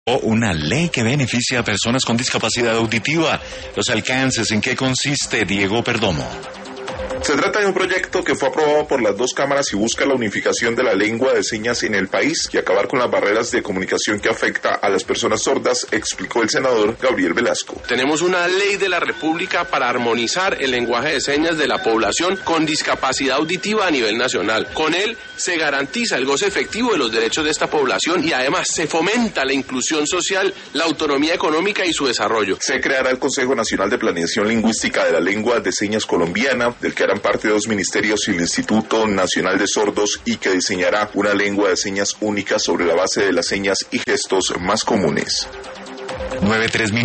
Una ley que beneficia a personas con discapacidad auditiva. Los alcances, ¿en qué consiste, Diego Perdomo? Se trata de un proyecto que fue aprobado por las dos cámaras y busca la unificación de la lengua de señas en el país y acabar con las barreras de comunicación que afecta a las personas sordas, explicó el senador Gabriel Velasco. Tenemos una ley de la República para armonizar el lenguaje de señas de la población con discapacidad auditiva a nivel nacional. Con él se garantiza el goce efectivo de los derechos de esta población y además se fomenta la inclusión social, la autonomía económica y su desarrollo. Se creará el Consejo Nacional de Planeación Lingüística de la Lengua de Señas Colombiana, del que harán parte de dos ministerios y el Instituto Nacional de Sordos, y que diseñará una lengua de señas única sobre la base de las señas y gestos más comunes. 9:03